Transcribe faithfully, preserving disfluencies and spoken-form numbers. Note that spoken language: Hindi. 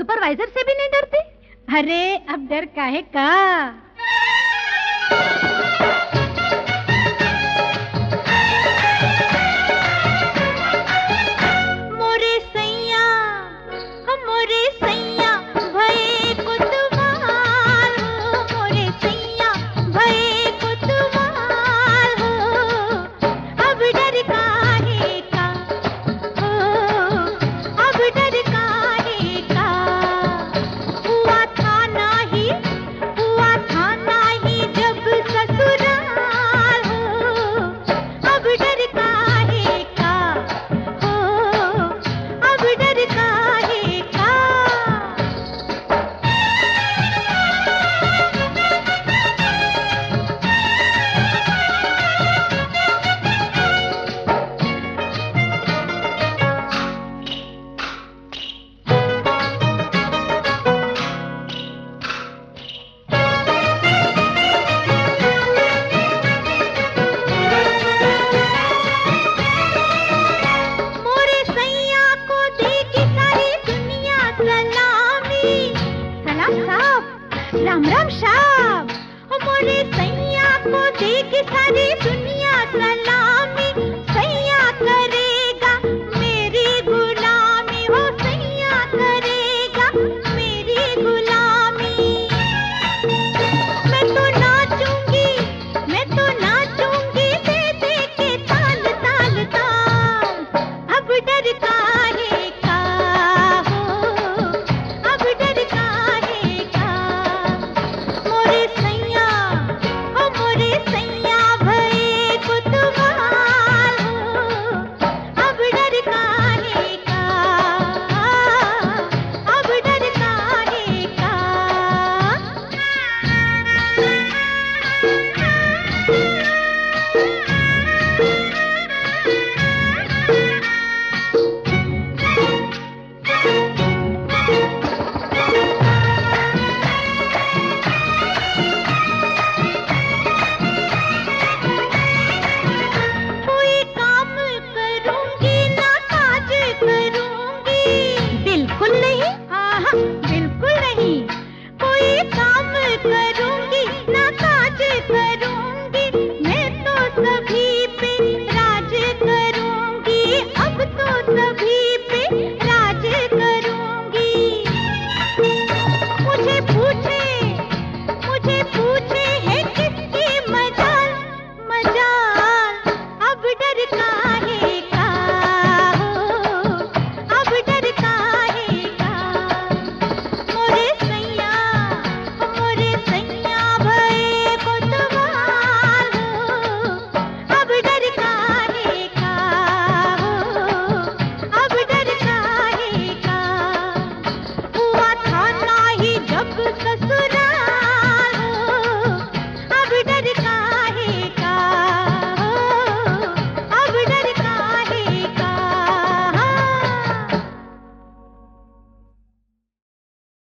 सुपरवाइजर से भी नहीं डरती? अरे अब डर काहे का? मोरे सैया मोरे सैया भये कुतवाल हो, मोरे सैया भये कुतवाल हो, अब डर काहे का हो, अब डर काहे का? हुआ था नाही हुआ था नाही जब ससुराल हो, अब डर काहे का हो, अब डर काहे का? मोरे सैया को देगी सारी दुनिया सलामी। सलाम साहब, राम राम साहब। ओ मोरे सैया को देगी सारी दुनिया सलामी। सैया करेगा मेरी गुलामी, हो सैया करेगा मेरी गुलामी। मैं तो नाचूंगी मैं तो नाचूंगी दे दे के ताल ताल ताल, अब डर काहे का हो, अब डर काहे का? मोरे सैया ओ मोरे सैया भये कुतवाल हो, अब डर काहे का, अब डर काहे का? कोई काम करूंगी ना काज करूंगी, बिल्कुल नहीं, हाँ हाँ बिल्कुल नहीं। कोई काम करूंगी ना काज करूंगी,